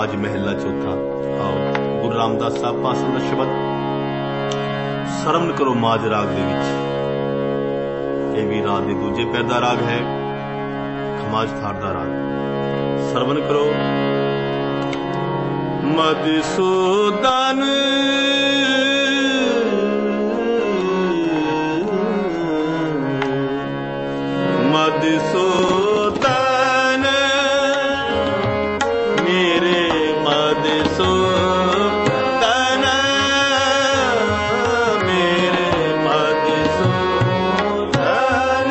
नमाज महला चौथा। आओ गुरु रामदास साहब पासन दा शब्द सरवण करो माज राग दे विच। ये भी राग दे दूजे पैर दा राग है, खमाज थार दा राग। सरवण करो। मधुसूदन मधुसूदन मेरे मधुसूदन मेरे मधुसूदन।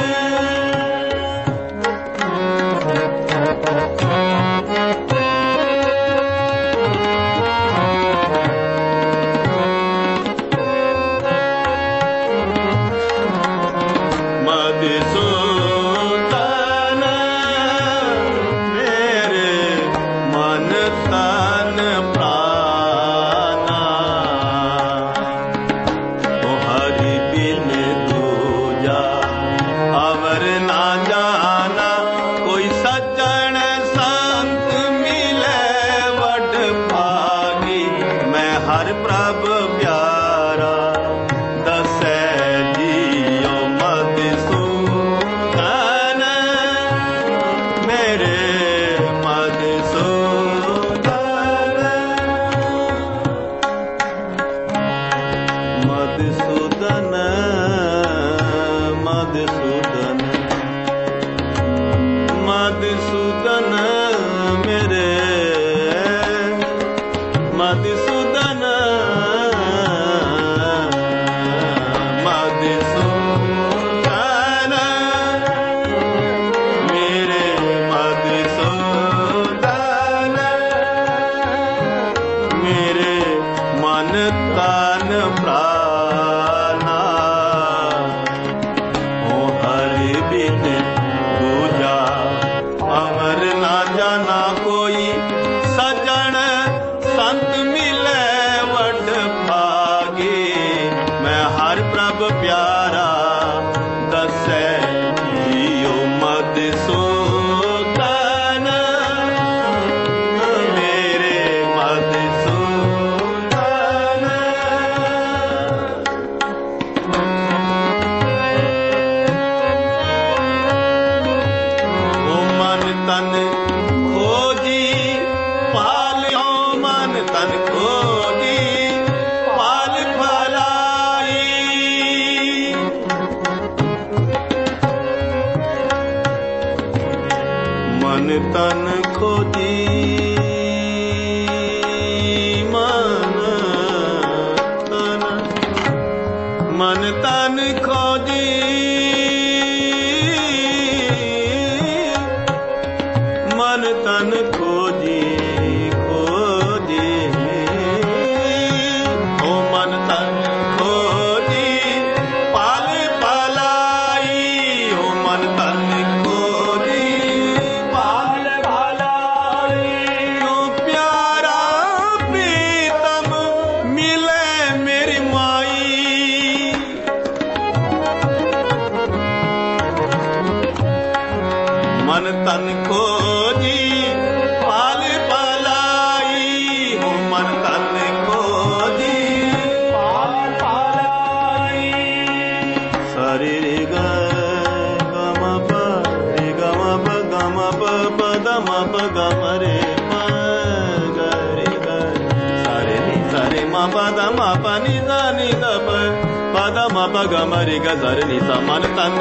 गमरी गजर निसा मन तन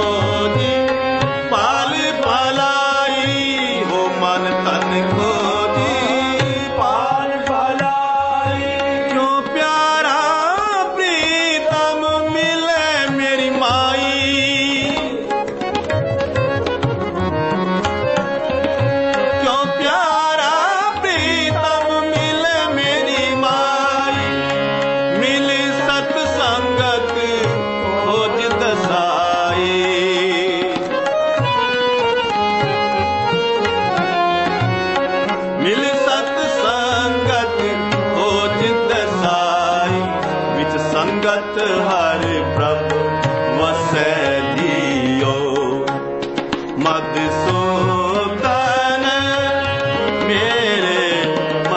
खोजी पाल पालाई हो मन तन खोजी पाल पालाई। क्यों प्यारा प्रीतम मिले मेरी माई, क्यों प्यारा प्रीतम मिले मेरी माई। मिली सत्संगत मिल सत्संगत खोज दसाई। विच संगत हर प्रभु वसै दियो। मधुसूदन मेरे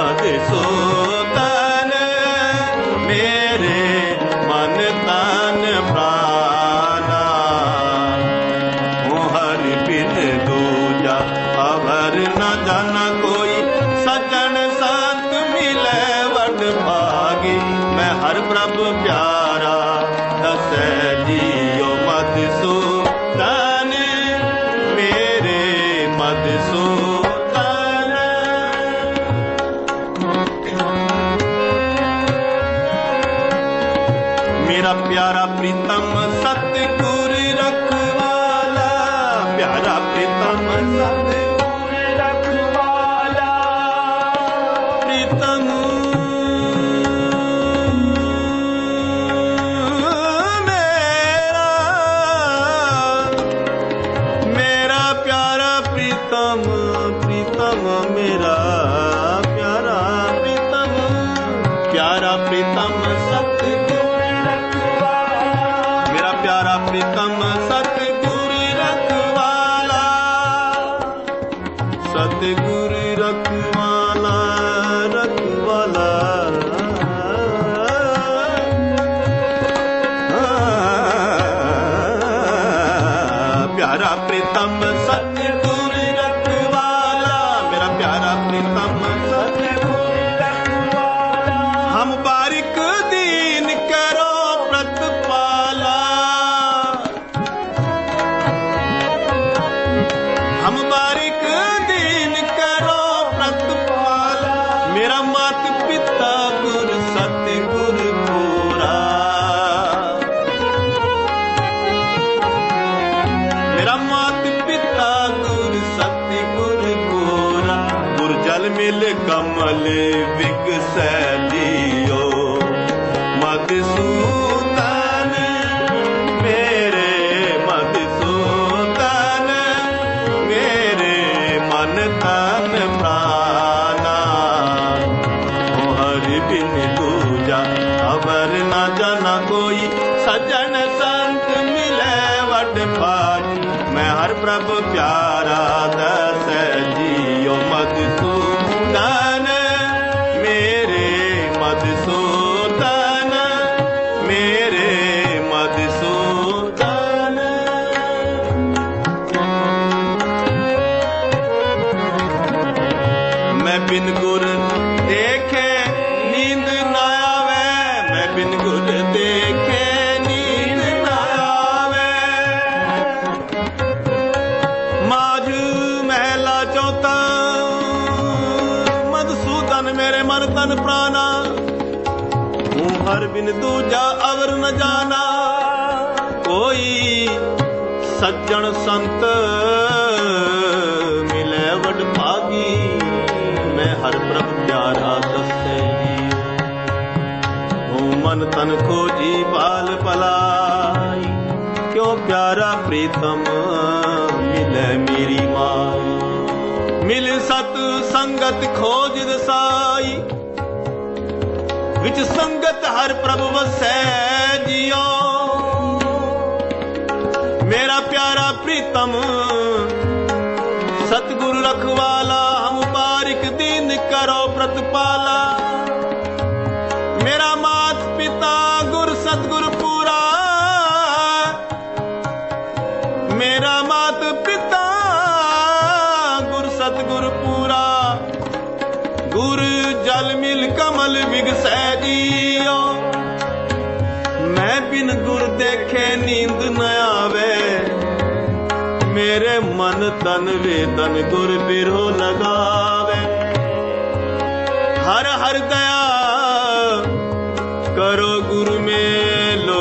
प्रीतम मेरा प्यारा प्रीतम, प्यारा प्रीतम सतगुर रखवाला, मेरा प्यारा प्रीतम सतगुर रखवाला, सतगुर रखवाला रखवाला। प्यारा प्रीतम सतगुर रखवाला, मेरा प्यारा प्रीतम सतगुर रखवाला। हम बारिक दीन करो प्रतिपाला, हम बारिक दीन करो प्रतिपाला। मेरा मात पिता गुर सतगुर पूरा, मेरा मात पिता गुर सतगुर पूरा। गुर जल मिल कमल विगसै लियो, मधुसूदन मेरे मधुसूदन, मेरे मन तन प्राणा। ओ हरि बिन दूजा अवर न जाना कोई, सज्जन संत मिले वड भागी। मैं हर प्रभ प्यारा दस जियो, मधुसूदन मेरे मधुसूदन, मेरे मधुसूदन। मैं बिन गुर देखे नींद न आवे, मैं बिन गुर देखे नींद न आवे। माझ महला चौथा, मधुसूदन मेरे मन तन प्राणा। हूँ हर बिन दूजा अवर न जाना कोई, सज्जन संत मिले वड भागी। मैं हर प्रभ प्यारा दसे जियो, हूँ मन तन खोजी बाल पलाई। क्यों प्यारा प्रीतम मिले मेरी माई, मिल सत संगत खोज दसाई। विच संगत हर प्रभु वसै जियो, मेरा प्यारा प्रीतम सतगुरु रखवाला। हम बारिक दीन करो प्रतिपाला, मेरा मात पिता गुर सतगुरु पूरा, मेरा मात पिता गुर सतगुरु पूरा। गुर जल मिल कमल विगसै जियो, मैं बिन गुर देखे नींद न आवे। मेरे मन तन वेदन गुर बिरहो लगावे। हर हर दया करो गुरु मेलो,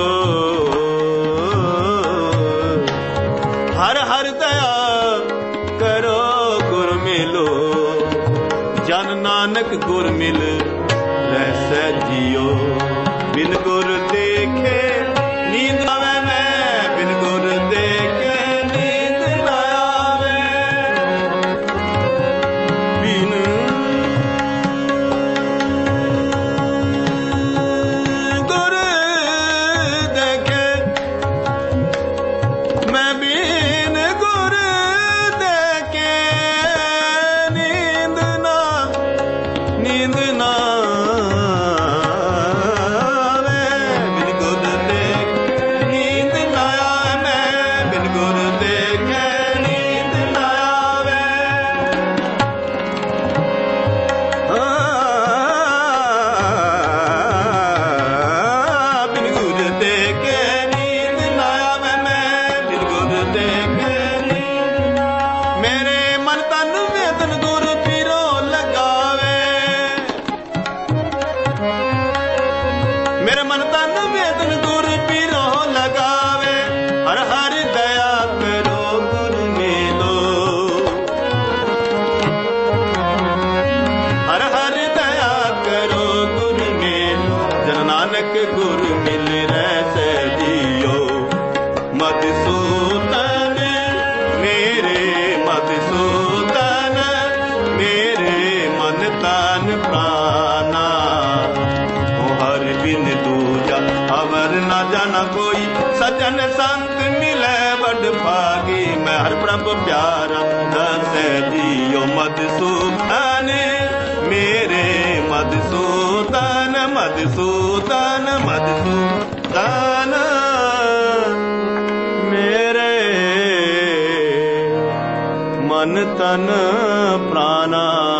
हर हर दया करो गुरु मिलो। जन नानक गुर मिल रहसै जियो, बिन गुर देखे नींद आवे। मैं बिन गुर देखे नींद न आवे, बिन गुर देखे, मैं बिन गुर देखे नींद ना आवे। बिन गुर प्रभ प्यारा दसै दियो मधुसूदन मेरे मधुसूदन मधुसूदन मधुसूदन मेरे मन तन प्राणा